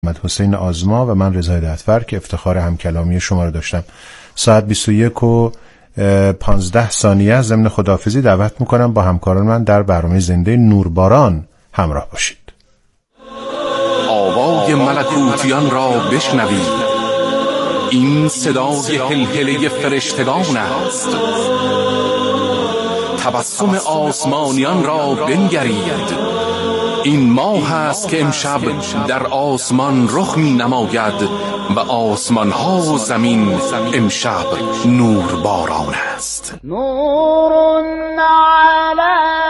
محمد حسین آزما و من رضا هدایتفر که افتخار همکلامی شما رو داشتم. ساعت 21:15 ضمن خداحافظی دعوت میکنم با همکاران من در برنامه زنده نورباران همراه باشید. آوای ملکوتیان را بشنوید، این صدای هلهله فرشتگان است. تبسم آسمانیان را بنگرید، این ماه است که امشب در آسمان رخ می نماید و آسمان ها و زمین امشب نور باران است. نور علی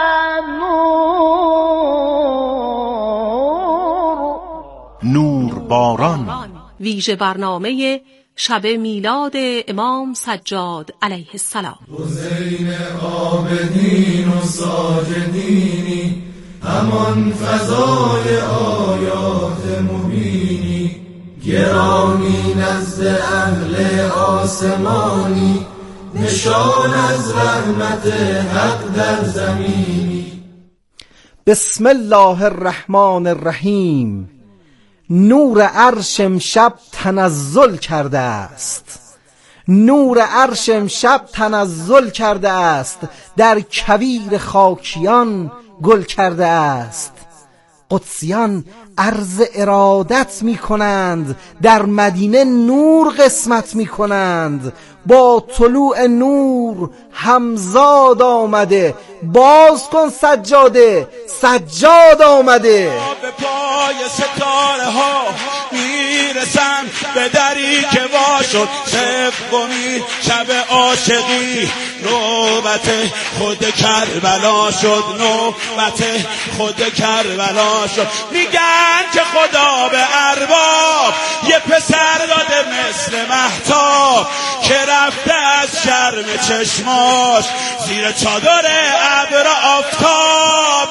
نور باران، ویژه برنامه شب میلاد امام سجاد علیه السلام. حسین عابدین و ساجدینی، همان فضای آیات مبینی، گرامی نزد اهل آسمانی، نشان از رحمت حق در زمینی. بسم الله الرحمن الرحیم. نور عرش امشب تنزل کرده است، نور عرش امشب تنزل کرده است، در کویر خاکیان گل کرده است. قدسیان عرض ارادت می کنند، در مدینه نور قسمت می کنند. با طلوع نور همزاد آمده، باز کن سجاده، سجاد آمده. به پای ستاره ها میرسن، به دری که وا شد سومی شب عاشقی. نوبت خود کربلا شد، نوبت خود کربلا شد. میگن که خدا به ارباب یه پسر داده مثل مهتاب، که رفته از شرم چشماش زیر چادر ابر آفتاب.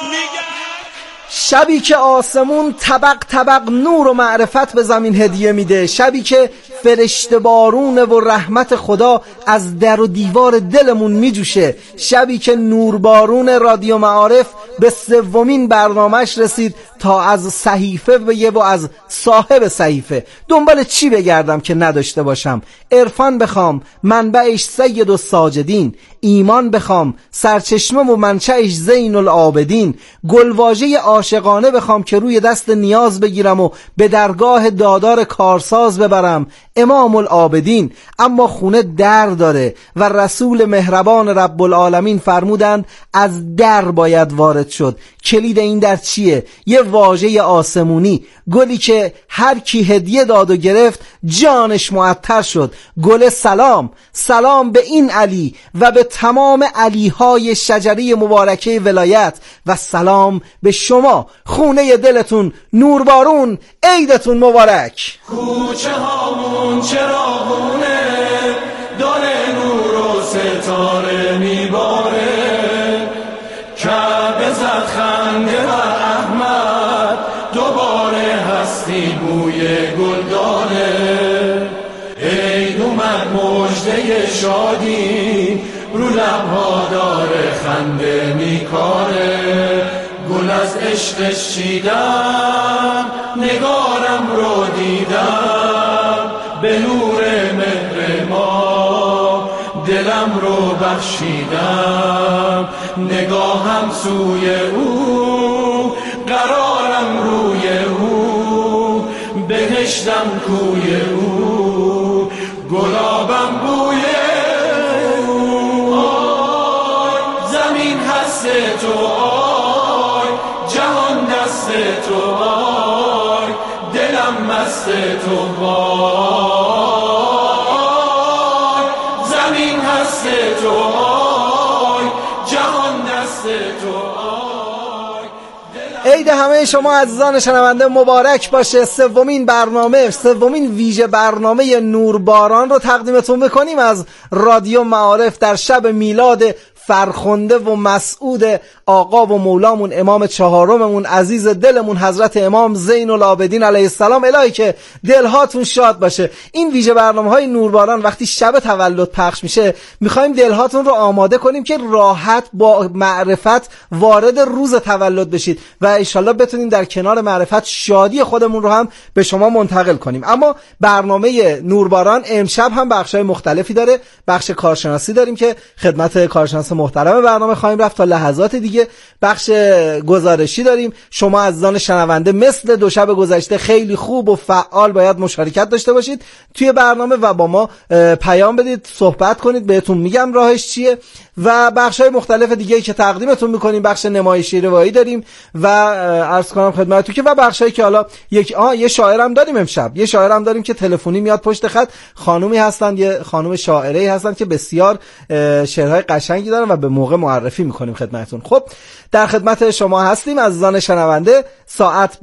شبی که آسمون طبق طبق نور و معرفت به زمین هدیه میده، شبی که فرشته بارونه و رحمت خدا از در و دیوار دلمون میجوشه، شبی که نور بارون رادیو معارف به 3مین برنامهش رسید تا از صحیفه بگه و از صاحب صحیفه. دنبال چی بگردم که نداشته باشم؟ عرفان بخوام منبعش سید الساجدین، ایمان بخوام سرچشمه و منشأش زین العابدین، گلواژه عاشقانه بخوام که روی دست نیاز بگیرم و به درگاه دادار کارساز ببرم، امام العابدین. اما خونه در داره و رسول مهربان رب العالمین فرمودند از در باید وارد شد. کلید این در چیه؟ یه واژه آسمونی، گلی که هر کی هدیه داد و گرفت جانش معطر شد. گل سلام، سلام به این علی و به تمام علیهای شجری مبارکه ولایت، و سلام به شما خونه دلتون نوربارون. عیدتون مبارک. کوچه هامون چراغونه، دل نور و ستاره میباره، کعبه زد خنده و احمد دوباره هستی بوی گل داره. عید اومد مژده شادی، رو لبها داره خنده میکاره. گل از عشقش چیدم، نگارم رو دیدم، به نور مهر ما دلم رو بخشیدم. نگاهم سوی او، قرارم روی او، بهشتم کوی او، گلابم بوی او. آی زمین هست تو، آی جهان دست تو، آی دلم مست تو، آی زمین هست تو، آی جهان دست تو، آی. عید همه شما عزیزان شنونده مبارک باشه. 3مین برنامه، 3مین ویژه برنامه نورباران رو تقدیمتون بکنیم از رادیو معارف در شب میلاد فرخنده و مسعود آقا و مولامون امام چهارممون عزیز دلمون حضرت امام زین العابدین علیه السلام. الهی که دلهاتون شاد باشه. این ویژه برنامه‌های نورباران وقتی شب تولد پخش میشه میخوایم دلهاتون رو آماده کنیم که راحت با معرفت وارد روز تولد بشید و انشالله بتونیم در کنار معرفت شادی خودمون رو هم به شما منتقل کنیم. اما برنامه نورباران امشب هم بخش‌های مختلفی داره. بخش کارشناسی داریم که خدمت کارشناس محترم برنامه خواهیم رفت تا لحظات دیگه. بخش گزارشی داریم. شما عزیزان شنونده مثل دو شب گذشته خیلی خوب و فعال باید مشارکت داشته باشید توی برنامه و با ما پیام بدید، صحبت کنید، بهتون میگم راهش چیه. و بخش‌های مختلف دیگه که تقدیمتون میکنیم، بخش نمایشی روایی داریم و عرض کنم خدمتتون که و بخشایی که حالا یه شاعرم داریم امشب. یه شاعرم داریم که تلفنی میاد پشت خط. خانومی هستن، یه خانم شاعره‌ای هستن که بسیار شعرهای قشنگی دارن و به موقع معرفی میکنیم خدمتتون. خب در خدمت شما هستیم عزیزان شنونده. ساعت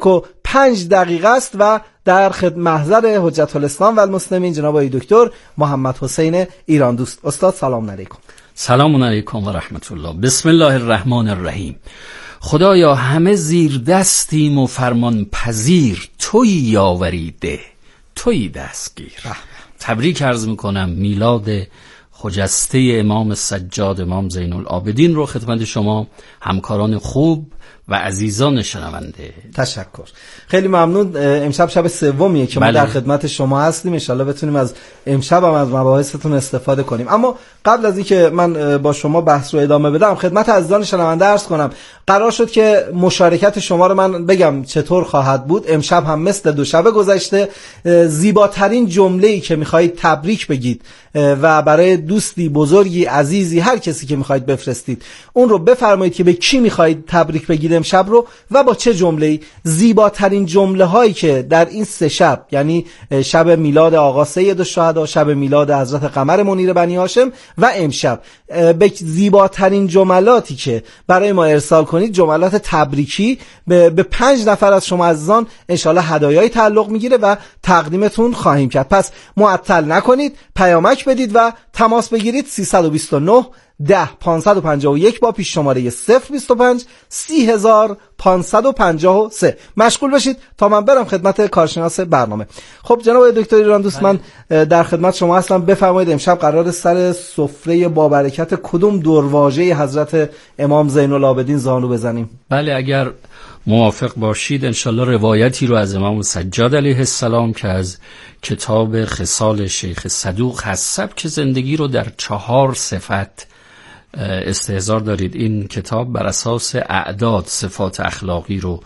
21:05 است و در محضر حجت الاسلام و المسلمین جناب آقای دکتر محمد حسین ایران دوست. استاد سلام علیکم. سلام علیکم و رحمت الله. بسم الله الرحمن الرحیم. خدایا همه زیر دستیم و فرمان پذیر، تویی یاوریده، تویی دستگیر. تبریک عرض میکنم میلاد خجسته امام سجاد امام زین العابدین رو خدمت شما همکاران خوب و عزیزان شنونده. تشکر، خیلی ممنون. امشب شب سومیه که ما در خدمت شما هستیم. ان شاءالله بتونیم از امشب هم از مباحثتون استفاده کنیم. اما قبل از اینکه من با شما بحث رو ادامه بدم خدمت عزیزان شنونده عرض کنم قرار شد که مشارکت شما رو من بگم چطور خواهد بود. امشب هم مثل دو شب گذشته زیباترین جمله‌ای که می‌خواید تبریک بگید و برای دوستی بزرگی عزیزی هر کسی که می‌خواید بفرستید اون رو بفرمایید که به کی می‌خواید تبریک بگید امشب رو و با چه جمله‌ای. زیباترین جمله‌هایی که در این سه شب، یعنی شب میلاد آقا سید الشهدا، شب میلاد حضرت قمر منیر بنی هاشم و امشب، به زیباترین جملاتی که برای ما ارسال کنید، جملات تبریکی به 5 نفر از شما عزیزان انشالله هدایایی تعلق میگیره و تقدیمتون خواهیم کرد. پس معطل نکنید، پیامک بدید و تماس بگیرید. 329 10 551 با پیش شماره 025 30553 مشغول بشید تا من برم خدمت کارشناس برنامه. خب جناب دکتر ایران دوست، من در خدمت شما هستم. بفرمایید امشب قرار سر سفره با برکت کدوم دورواژه حضرت امام زین العابدین زانو بزنیم؟ بله، اگر موافق باشید انشالله روایتی رو از امام سجاد علیه السلام که از کتاب خصال شیخ صدوق هست، سبک زندگی رو در 4 صفت استحضار دارید. این کتاب بر اساس اعداد صفات اخلاقی رو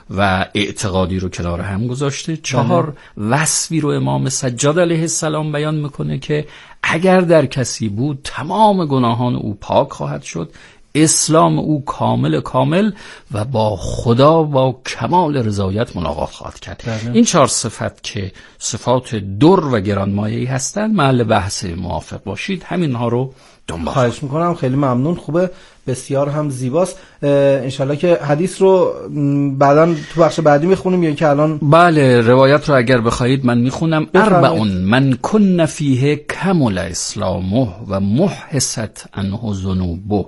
و اعتقادی رو کنار هم گذاشته. 4 وصفی رو امام سجاد علیه السلام بیان میکنه که اگر در کسی بود تمام گناهان او پاک خواهد شد، اسلام او کامل و با خدا با کمال رضایت ملاقات خواهد کرد. این 4 صفت که صفات در و گرانمایه‌ای هستند، محل بحث موافق باشید همینها رو دنبال. خواهش میکنم، خیلی ممنون، خوبه، بسیار هم زیباست. انشالله که حدیث رو بعداً تو بخش بعدی میخونیم یا که الان؟ بله، روایت رو اگر بخواهید من میخونم. 4 من کن فیه کمل اسلامه و محست عنه ذنوبه.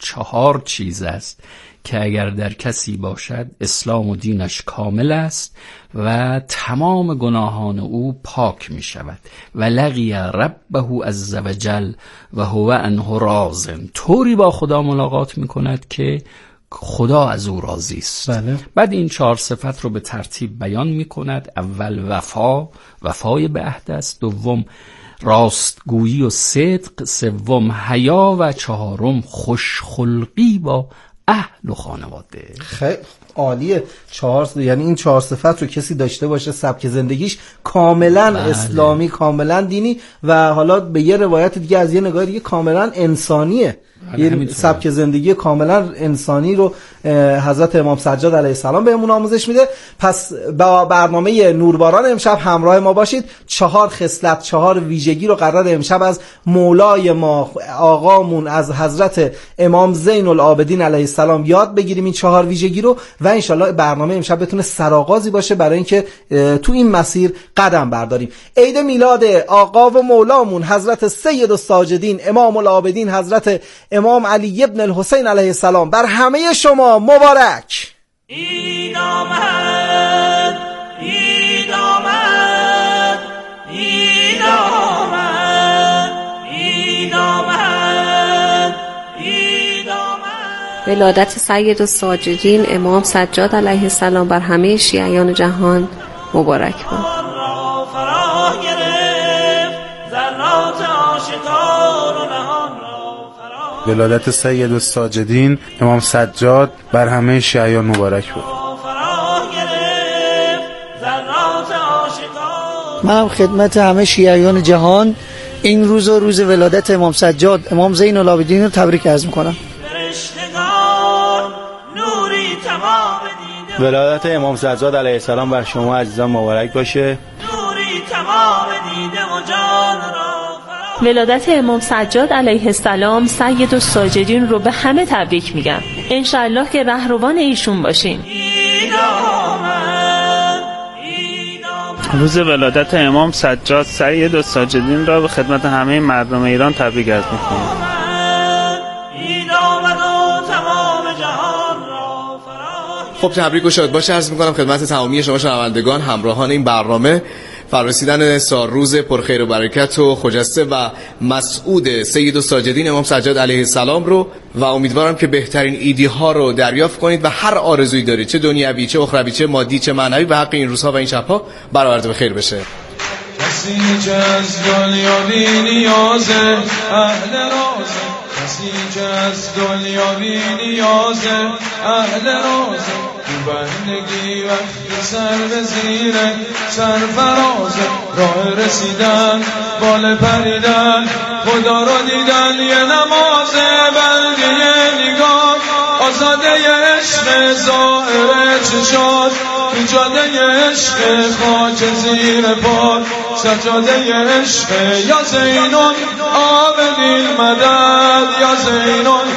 4 چیز است که اگر در کسی باشد اسلام و دینش کامل است و تمام گناهان او پاک می شود. و لقی ربه عزوجل و هو عنه راض. طوری با خدا ملاقات می کند که خدا از او راضی است. بله. بعد این 4 صفت رو به ترتیب بیان می کند. اول وفای به عهد است. دوم راستگویی و صدق. سوم حیا و 4 خوشخلقی با اهل و خانواده. خیلی عالیه. 4 یعنی این 4 صفت رو کسی داشته باشه سبک زندگیش کاملا اسلامی، کاملا دینی و حالا به یه روایت دیگه از یه نگاه دیگه کاملا انسانیه. یه سبک زندگی کاملا انسانی رو حضرت امام سجاد علیه السلام بهمون آموزش میده. پس با برنامه نورباران امشب همراه ما باشید. 4 خصلت، 4 ویژگی رو قرار امشب از مولای ما آقامون از حضرت امام زین العابدین علیه السلام یاد بگیریم این 4 ویژگی رو و انشالله برنامه امشب بتونه سرآغازی باشه برای اینکه تو این مسیر قدم برداریم. عید میلاد آقا و مولامون حضرت سید الساجدین امام العابدین حضرت امام علی ابن الحسین علیه السلام بر همه شما مبارک. عید آمد، عید آمد، عید آمد، عید آمد، عید آمد. ولادت سید الساجدین امام سجاد علیه السلام بر همه شیعیان جهان مبارک باد. ولادت سید الساجدین امام سجاد بر همه شیعیان مبارک باد. من خدمت همه شیعیان جهان این روز و روز ولادت امام سجاد امام زین العابدین رو تبریک عرض می‌کنم. ولادت امام سجاد علیه السلام بر شما عزیزان مبارک باشه. ولادت امام سجاد علیه السلام سید الساجدین رو به همه تبریک میگم. انشالله که رهروان ایشون باشین. روز ولادت امام سجاد سید الساجدین را به خدمت همه مردم ایران تبریک عرض میکنم. خب تبریک و شاد باشه عرض میکنم خدمت تمامی شما شنوندگان همراهان این برنامه. فرارسیدن سالروز پرخیر و برکت و خجسته و مسعود سید الساجدین امام سجاد علیه السلام رو و امیدوارم که بهترین ایدی ها رو دریافت کنید و هر آرزویی دارید، چه دنیوی چه اخروی چه مادی چه معنوی، به حق این روزها و این شبها برآورده به خیر بشه. کسی که از دنیا بی نیازه اهل رازه، کسی که از دنیا بی نیازه اهل رازه، تو بندگی وقتی سر به زیره سرفرازه، راه رسیدن بال پریدن خدا رو دیدن یه نمازه، بلگه نگاه آزاده عشق ظاهر چشاد، جاده عشق خاک زیر پا سجاده عشق، یا زینون عابدین مدد، یا زینون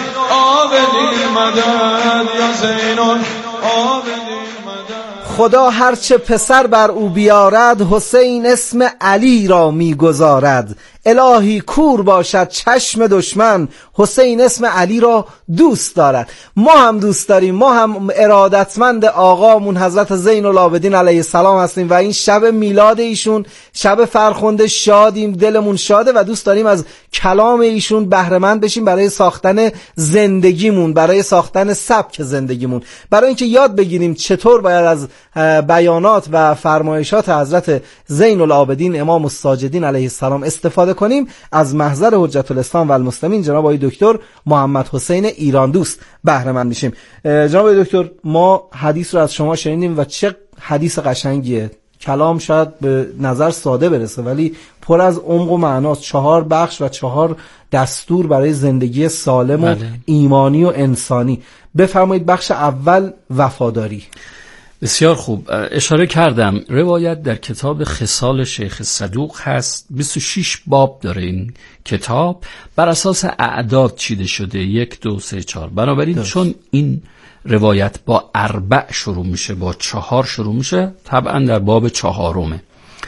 عابدین مدد، یا زینون عابدین مدد. خدا هرچه پسر بر او بیارد حسین اسم علی را میگذارد، الهی کور باشد چشم دشمن حسین اسم علی را دوست دارد. ما هم دوست داریم، ما هم ارادتمند آقامون حضرت زین العابدین علیه السلام هستیم و این شب میلاد ایشون شب فرخنده شادیم، دلمون شاده و دوست داریم از کلام ایشون بهره مند بشیم برای ساختن زندگیمون، برای ساختن سبک زندگیمون، برای اینکه یاد بگیریم چطور باید از بیانات و فرمایشات حضرت زین العابدین امام الساجدین علیه السلام استفاده کنیم. از محضر حجت الاسلام و المسلمین جناب آقای دکتر محمد حسین ایران دوست بهره مند میشیم. جناب آقای دکتر، ما حدیث رو از شما شنیدیم و چه حدیث قشنگیه. کلام شاید به نظر ساده برسه ولی پر از عمق و معناست. 4 بخش و 4 دستور برای زندگی سالم و ایمانی و انسانی. بفرمایید بخش اول وفاداری. بسیار خوب، اشاره کردم روایت در کتاب خصال شیخ صدوق هست. 26 باب داره این کتاب، بر اساس اعداد چیده شده 1 2 3 4. بنابراین چون این روایت با 4 شروع میشه، با 4 شروع میشه، طبعا در باب 4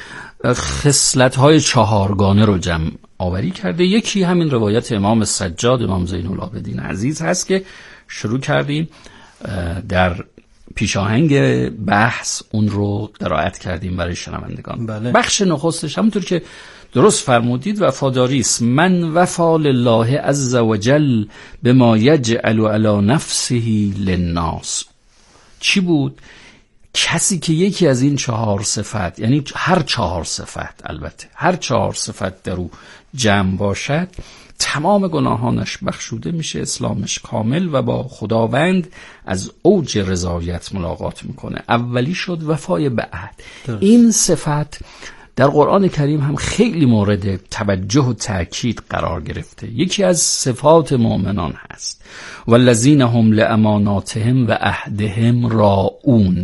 خصلت‌های 4گانه رو جمع آوری کرده. یکی همین روایت امام سجاد امام زین العابدین عزیز هست که شروع کردیم در پیشاهنگ بحث اون رو قرائت کردیم برای شنوندگان. بله. بخش نخستش همونطور که درست فرمودید وفاداری است. من وفا لله عز وجل بما یجعل علی نفسه للناس. چی بود؟ کسی که یکی از این 4 صفت، یعنی هر 4 صفت، البته هر 4 صفت در او جمع باشد، تمام گناهانش بخشوده میشه، اسلامش کامل و با خداوند از اوج رضایت ملاقات میکنه. اولی شد وفای به عهد. این صفت در قرآن کریم هم خیلی مورد توجه و تأکید قرار گرفته. یکی از صفات مؤمنان هست والذین هم لاماناتهم و عهدهم راعون،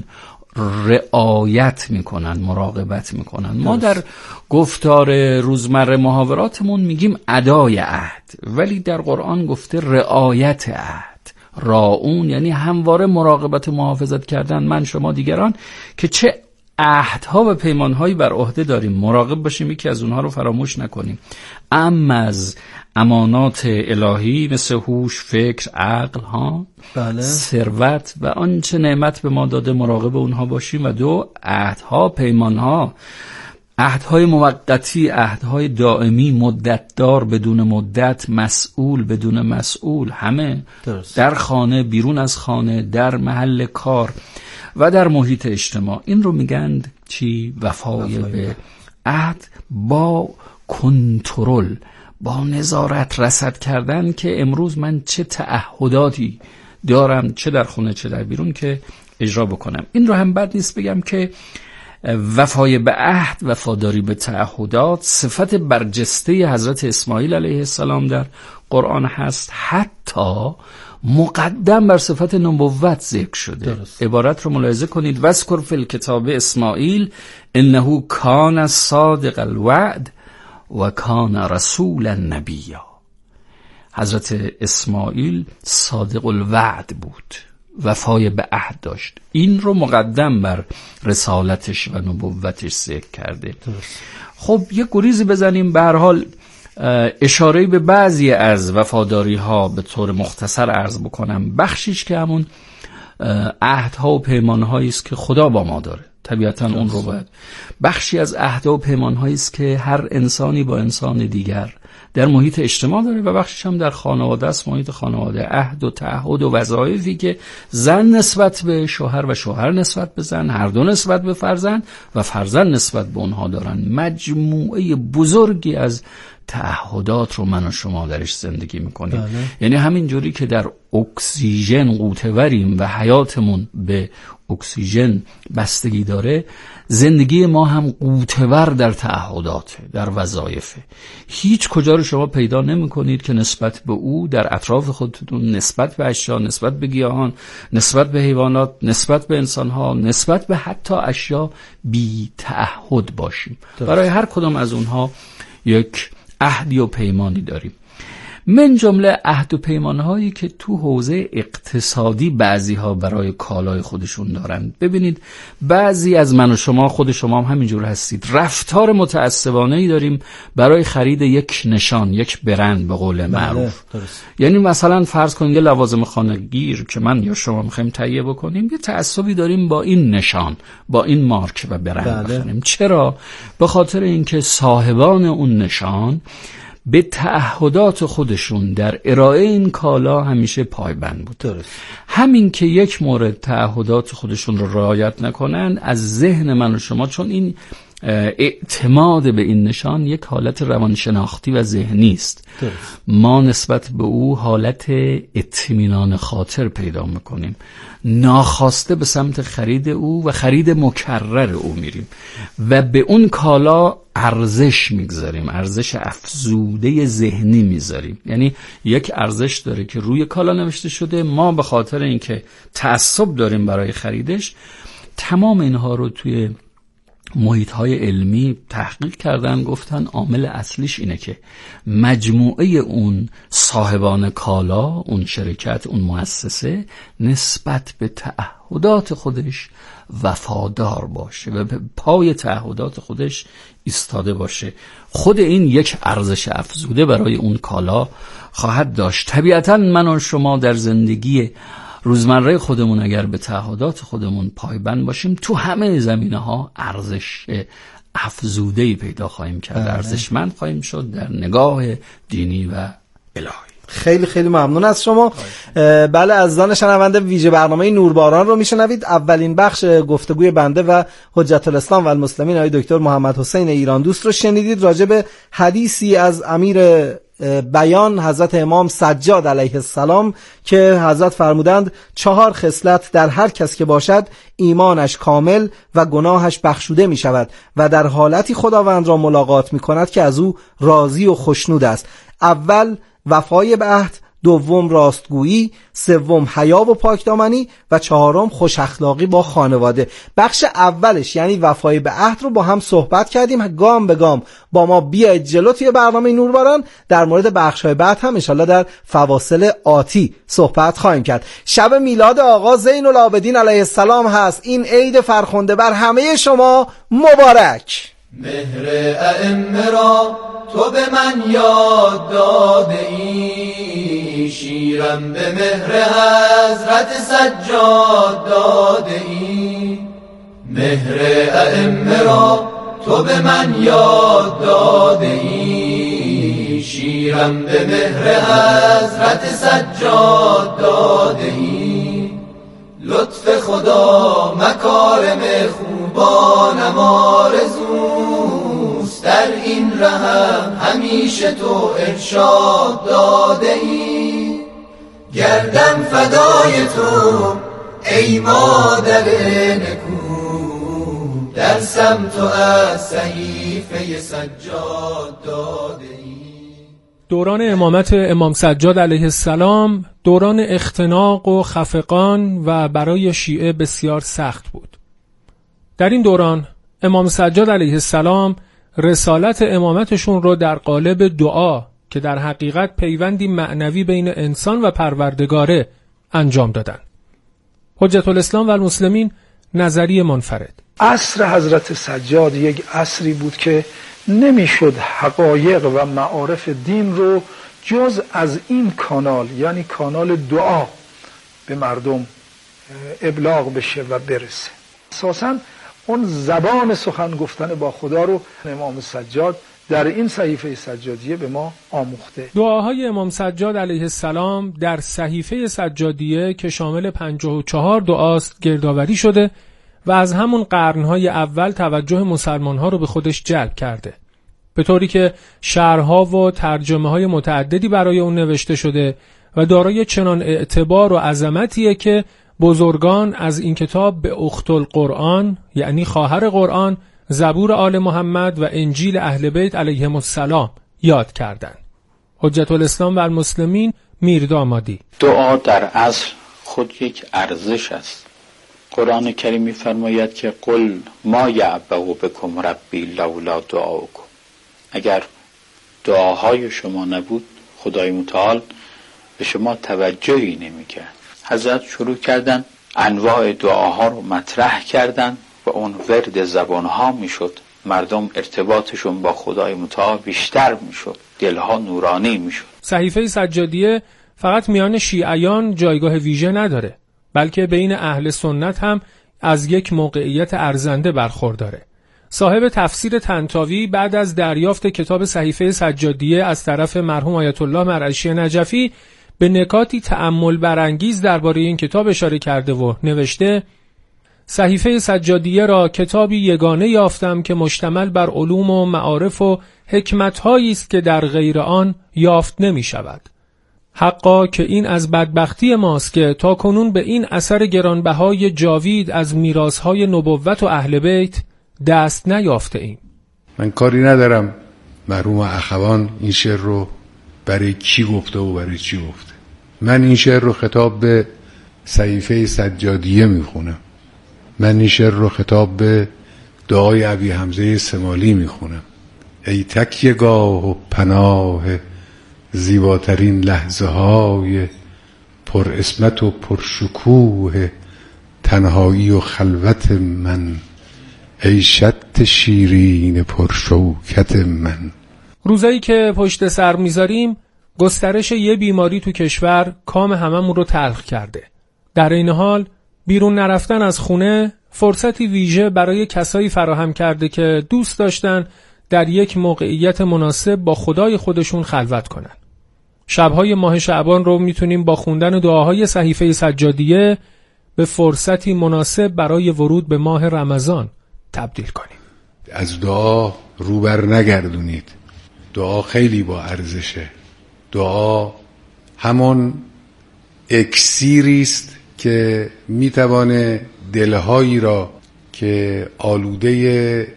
رعایت میکنن، مراقبت میکنن. ما در گفتار روزمره محاوراتمون میگیم ادای عهد، ولی در قرآن گفته رعایت عهد. راعون یعنی همواره مراقبت و محافظت کردن، من شما دیگران، که چه عهدها و پیمانهایی بر عهده داریم، مراقب باشیم یکی از اونها رو فراموش نکنیم. اما از امانات الهی مثل هوش، فکر، عقل ثروت و آنچه نعمت به ما داده مراقب اونها باشیم. و دو، عهدها، پیمانها، عهدهای موقتی، عهدهای دائمی، مدتدار بدون مدت، مسئول بدون مسئول، همه درست. در خانه، بیرون از خانه، در محل کار و در محیط اجتماع. این رو میگند چی؟ وفای به عهد با کنترل، با نظارت، رصد کردن که امروز من چه تعهداتی دارم، چه در خونه چه در بیرون، که اجرا بکنم. این رو هم بد نیست بگم که وفای به عهد، وفاداری به تعهدات صفت برجسته حضرت اسماعیل علیه السلام در قرآن هست، حتی مقدم بر صفت نبوت ذکر شده. درست. عبارت رو ملاحظه کنید: واذکر فی الکتاب اسماعیل انه کان صادق الوعد و کان رسولا نبیا. حضرت اسماعیل صادق الوعد بود، وفای به عهد داشت. این رو مقدم بر رسالتش و نبوتش ذکر کرده. درست. خب یک گریزی بزنیم. به هر حال اشاره به بعضی از وفاداری ها به طور مختصر عرض بکنم. بخشیش که همون عهدها و پیمانهایی است که خدا با ما داره، طبیعتا اون رو باید. بخشی از عهدها و پیمانهایی است که هر انسانی با انسان دیگر در محیط اجتماع داره و بخشش هم در خانواده است، محیط خانواده. عهد و تعهد و وظایفی که زن نسبت به شوهر و شوهر نسبت به زن، هر دو نسبت به فرزند و فرزند نسبت به اونها دارن. مجموعه بزرگی از تعهدات رو من و شما درش زندگی میکنیم. یعنی همین جوری که در اکسیژن قوتوریم و حیاتمون به اکسیژن بستگی داره، زندگی ما هم قوتور در تعهدات، در وظایفه. هیچ کجا رو شما پیدا نمی کنید که نسبت به او در اطراف خودتون، نسبت به اشیا، نسبت به گیاهان، نسبت به حیوانات، نسبت به انسانها، نسبت به حتی اشیا بی تعهد باشیم. برای هر کدام از اونها یک عهدی و پیمانی داریم. من جمله عهد و پیمانهایی که تو حوزه اقتصادی بعضی ها برای کالای خودشون دارن. ببینید بعضی از من و شما، خود شما هم همینجور هستید، رفتار متعصبانه‌ای داریم برای خرید یک نشان، یک برند به قول معروف. یعنی مثلا فرض کنید یه لوازم خانگی که من یا شما می‌خوایم تهیه بکنیم، یه تعصبی داریم با این نشان، با این مارک و برند بخریم. چرا؟ به خاطر اینکه صاحبان اون نشان به تعهدات خودشون در ارائه این کالا همیشه پایبند بود. درست. همین که یک مورد تعهدات خودشون رو رعایت نکنن، از ذهن من و شما، چون این اعتماد به این نشان یک حالت روانشناختی و ذهنی است، ما نسبت به او حالت اطمینان خاطر پیدا میکنیم، ناخواسته به سمت خرید او و خرید مکرر او میریم و به اون کالا ارزش میگذاریم، ارزش افزوده ذهنی میذاریم. یعنی یک ارزش داره که روی کالا نوشته شده، ما به خاطر اینکه تعصب داریم برای خریدش، تمام اینها رو توی محیط‌های علمی تحقیق کردن، گفتن عامل اصلیش اینه که مجموعه اون صاحبان کالا، اون شرکت، اون مؤسسه نسبت به تعهدات خودش وفادار باشه و به پای تعهدات خودش ایستاده باشه. خود این یک ارزش افزوده برای اون کالا خواهد داشت. طبیعتاً من و شما در زندگی روزمره خودمون اگر به تعهدات خودمون پایبند باشیم، تو همه زمینه‌ها ارزش افزوده‌ای پیدا خواهیم کرد، ارزشمند خواهیم شد در نگاه دینی و الهی. خیلی خیلی ممنون از شما. بله، عزیزان شنونده، ویژه برنامه نورباران رو میشنوید. اولین بخش گفتگوی بنده و حجت الاسلام و المسلمین آقای دکتر محمد حسین ایران دوست رو شنیدید راجع به حدیثی از امیر بیان حضرت امام سجاد علیه السلام که حضرت فرمودند 4 خصلت در هر کس که باشد ایمانش کامل و گناهش بخشوده می شود و در حالتی خداوند را ملاقات می کند که از او راضی و خوشنود است. اول وفای به عهد دوم راستگویی، سوم حیا و پاکدامنی و چهارم خوش اخلاقی با خانواده. بخش اولش یعنی وفای به عهد رو با هم صحبت کردیم. گام به گام با ما بیاید جلو توی برنامه نورباران. در مورد بخش‌های بعد هم انشالله در فواصل آتی صحبت خواهیم کرد. شب میلاد آقا زین العابدین علیه السلام هست. این عید فرخنده بر همه شما مبارک. مهر ائمه را تو به من یاد داده ای، شیرم به مهر حضرت سجاد داده ای. مهر ائمه را تو به من یاد داده ای، شیرم به مهر حضرت سجاد داده ای. لطف خدا مکارم خوبانم آرزوست، در این رهم همیشه تو ارشاد داده ای. گردم فدای تو ای مادر نکو، درسم تو از صحیفه سجاد داده ای. دوران امامت امام سجاد علیه السلام دوران اختناق و خفقان و برای شیعه بسیار سخت بود. در این دوران امام سجاد علیه السلام رسالت امامتشون رو در قالب دعا که در حقیقت پیوندی معنوی بین انسان و پروردگاره انجام دادن. حجت الاسلام و المسلمین نظریه منفرد: عصر حضرت سجاد یک عصری بود که نمیشد حقایق و معارف دین رو جز از این کانال، یعنی کانال دعا، به مردم ابلاغ بشه و برسه. اساساً اون زبان سخن گفتن با خدا رو امام سجاد در این صحیفه سجادیه به ما آموخته. دعاهای امام سجاد علیه السلام در صحیفه سجادیه که شامل 54 دعاست گردآوری شده و از همون قرنهای اول توجه مسلمانها رو به خودش جلب کرده، به طوری که شرح‌ها و ترجمه‌های متعددی برای اون نوشته شده و دارای چنان اعتبار و عظمتیه که بزرگان از این کتاب به اخت القرآن یعنی خواهر قرآن، زبور آل محمد و انجیل اهل بیت علیهم السلام یاد کردند. حجت الاسلام و المسلمین میردامادی: دعا در اصل خود یک ارزش است. قرآن کریم می‌فرماید که قل ما یعبأ بکم ربی لولا دعاؤکم. اگر دعاهای شما نبود خدای متعال به شما توجهی نمی‌کرد. حضرت شروع کردن انواع دعاها رو مطرح کردن و اون ورد زبانها میشد. مردم ارتباطشون با خدای متعال بیشتر میشد، دلها نورانی میشد. صحیفه سجادیه فقط میان شیعیان جایگاه ویژه نداره، بلکه بین اهل سنت هم از یک موقعیت ارزنده برخورداره. صاحب تفسیر طنطاوی بعد از دریافت کتاب صحیفه سجادیه از طرف مرحوم آیت الله مرعشی نجفی به نکاتی تأمل برانگیز درباره این کتاب اشاره کرده و نوشته: صحیفه سجادیه را کتابی یگانه یافتم که مشتمل بر علوم و معارف و حکمت‌هایی است که در غیر آن یافت نمی شود. حقا که این از بدبختی ماست که تا کنون به این اثر گرانبهای جاوید از میراث‌های نبوت و اهل بیت دست نیافته ایم. من کاری ندارم مرحوم اخوان این شعر رو برای کی گفته و برای چی گفته. من این شعر رو خطاب به صحیفه سجادیه میخونم. من این شعر رو خطاب به دعای ابی حمزه سمالی میخونم. ای تکیه‌گاه و پناه زیباترین لحظه های پر اسمت و پر شکوه تنهایی و خلوت من، ای شط شیرین پر شوکت من. روزایی که پشت سر میذاریم گسترش یه بیماری تو کشور کام هممون رو تلخ کرده. در این حال بیرون نرفتن از خونه فرصتی ویژه برای کسایی فراهم کرده که دوست داشتن در یک موقعیت مناسب با خدای خودشون خلوت کنن. شبهای ماه شعبان رو میتونیم با خوندن دعاهای صحیفه سجادیه به فرصتی مناسب برای ورود به ماه رمضان تبدیل کنیم. از دعا روبر نگردونید. دعا خیلی با ارزشه. دعا همون اکسیری است که میتوانه دلهایی را که آلوده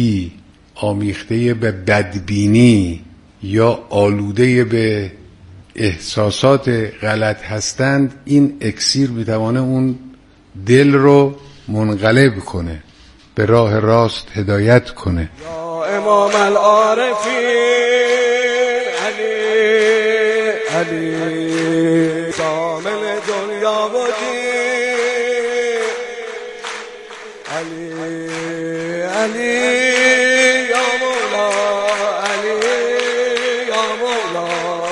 نومیدی، آمیخته به بدبینی یا آلوده به احساسات غلط هستند، این اکسیر میتوانه اون دل رو منقلب کنه، به راه راست هدایت کنه. یا امام العارفین علی شامل دنیا و دین، علی یا مولا، علی یا مولا.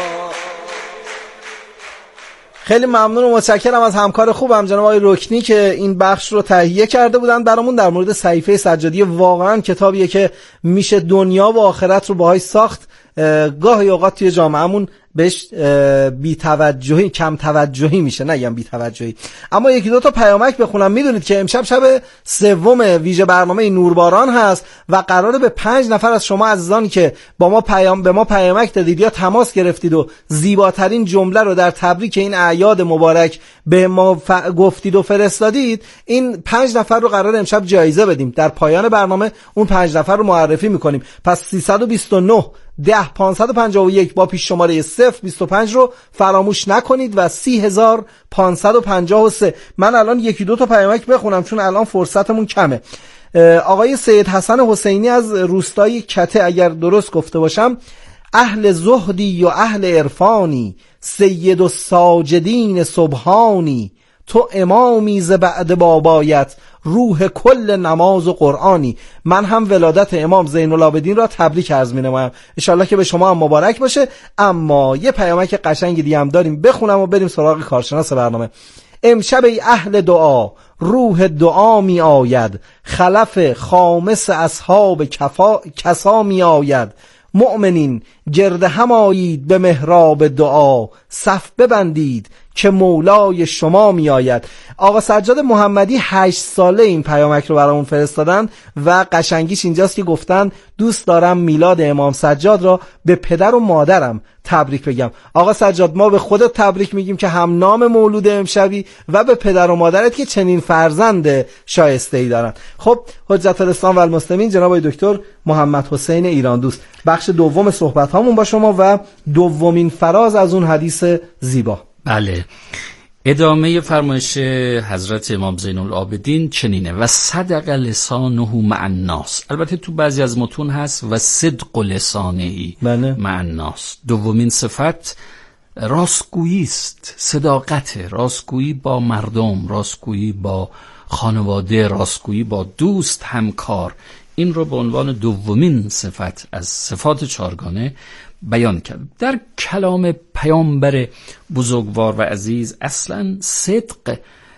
خیلی ممنون و متشکرم از همکار خوبم جناب آقای رکنی که این بخش رو تهیه کرده بودن برامون در مورد صحیفه سجادی. واقعا کتابیه که میشه دنیا و آخرت رو باهاش ساخت. گاهی اوقات توی جامعهمون بهش بی توجهی، کم توجهی میشه، نگم بی توجهی. اما یکی دو تا پیامک بخونم. میدونید که امشب شب سوم ویژه برنامه نورباران هست و قراره به 5 نفر از شما عزیزانی که به ما پیامک دادید یا تماس گرفتید و زیباترین جمله رو در تبریک این اعیاد مبارک به ما گفتید و فرستادید، این 5 نفر رو قراره امشب جایزه بدیم. در پایان برنامه اون 5 نفر رو معرفی میکنیم. پس 329 10551 با پیش شماره 025 رو فراموش نکنید و 30553. من الان یکی دو تا پیامک بخونم چون الان فرصتمون کمه. آقای سید حسن حسینی از روستای کته، اگر درست گفته باشم، اهل زهدی و اهل عرفانی، سید الساجدین سبحانی، تو امامی ز بعد بابایت، روح کل نماز و قرآنی. من هم ولادت امام زین العابدین را تبریک عرض می‌نمایم، انشالله که به شما هم مبارک باشه. اما یه پیامک قشنگ دیگه هم داریم، بخونم و بریم سراغ کارشناس برنامه. امشب ای اهل دعا، روح دعا می آید، خلف خامس اصحاب کسا می آید. مؤمنین گرد هم آیید به محراب دعا، صف ببندید که مولای شما می آید. آقا سجاد محمدی 8 ساله این پیامک رو برامون فرستادن و قشنگیش اینجاست که گفتن دوست دارم میلاد امام سجاد را به پدر و مادرم تبریک بگم. آقا سجاد، ما به خودت تبریک میگیم که هم نام مولود امشبی و به پدر و مادرت که چنین فرزند شایسته ای دارن. خب حجت الاسلام و المسلمین جناب دکتر محمد حسین ایران دوست، بخش دوم صحبت هامون با شما و دومین فراز از اون حدیث زیبا. بله، ادامه فرمایش حضرت امام زین العابدین چنینه: و صدق لسانه مع الناس. البته تو بعضی از متون هست و صدق لسانه مع الناس. دومین صفت راستگویی است، صداقت، راستگویی با مردم، راستگویی با خانواده، راستگویی با دوست، همکار. این رو به عنوان دومین صفت از صفات چارگانه بیان کرد. در کلام پیامبر بزرگوار و عزیز اصلا صدق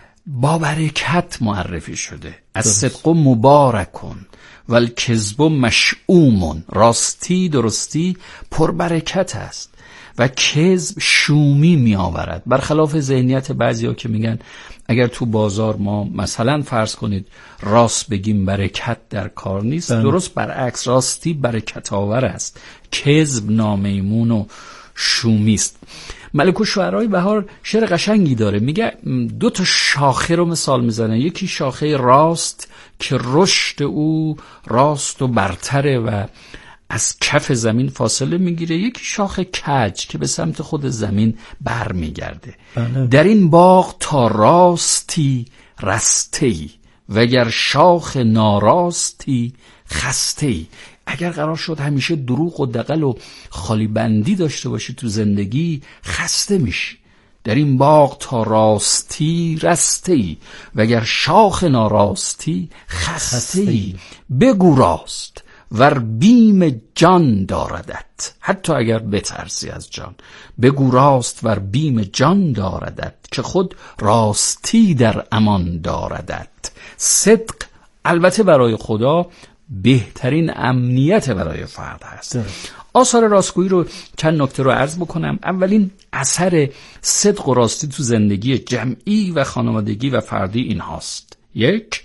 با برکت معرفی شده. از صدق مبارکون و الکذب مشؤوم. راستی، درستی پربرکت است و کذب شومی می آورد. برخلاف ذهنیت بعضیا که میگن اگر تو بازار ما مثلا فرض کنید راست بگیم برکت در کار نیست. درست برعکس، راستی برکت آور است، کذب نامیمون و شومی است. ملک الشعرای بهار شعر قشنگی داره، میگه 2 تا شاخه رو مثال میزنه. یکی شاخه راست که رشد او راست و برتره و از کف زمین فاصله میگیره، یکی شاخه کج که به سمت خود زمین بر میگرده. در این باغ تا راستی رستی وگر شاخ ناراستی خستی. اگر قرار شد همیشه دروغ و دغل و خالی بندی داشته باشی تو زندگی، خسته میشی. در این باغ تا راستی رستی وگر شاخ ناراستی خستی. بگو راست ور بیم جان داردت، حتی اگر بترسی از جان. بگو راست ور بیم جان داردت، که خود راستی در امان داردت. صدق البته برای خدا بهترین امنیت برای فرد هست. آثار راستگویی رو چند نکته رو عرض بکنم. اولین اثر صدق و راستی تو زندگی جمعی و خانوادگی و فردی این هاست: 1.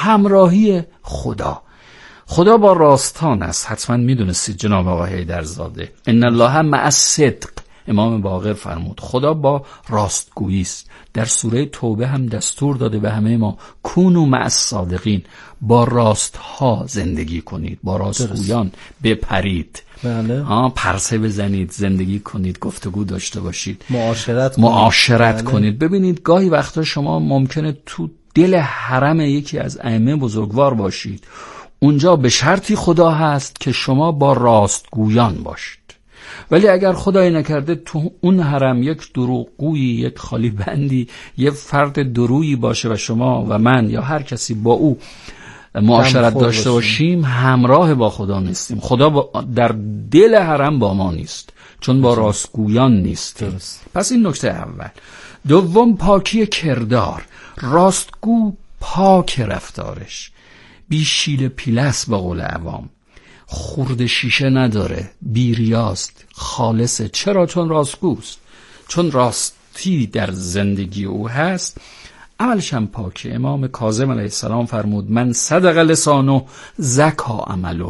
همراهی خدا. خدا با راستان است. حتما میدونستید جناب آقای حیدرزاده، ان الله مع الصدق، امام باقر فرمود خدا با راستگویی است. در سوره توبه هم دستور داده به همه ما کونوا مع الصادقین، با راستها زندگی کنید، با راستگویان بپرید. بله. پرسه بزنید، زندگی کنید، گفتگو داشته باشید، معاشرت کنید. ببینید گاهی وقتا شما ممکنه تو دل حرم یکی از ائمه بزرگوار باشید، اونجا به شرطی خدا هست که شما با راستگویان باشید. ولی اگر خدای نکرده تو اون حرم یک دروغگویی، یک خالی بندی، یک فرد درویی باشه و شما و من یا هر کسی با او معاشرت داشته باشیم، همراه با خدا نیستیم. خدا در دل حرم با ما نیست، چون با راستگویان نیستیم. پس این نکته اول. دوم، پاکی کردار. راستگو پاک رفتارش، بی شیل پیلس با قول عوام، خورد شیشه نداره، بی ریاست، خالصه. چرا؟ چون راستگوست، چون راستی در زندگی او هست. عملش هم پاکه. امام کاظم علیه السلام فرمود من صدق لسانه زکا عمله.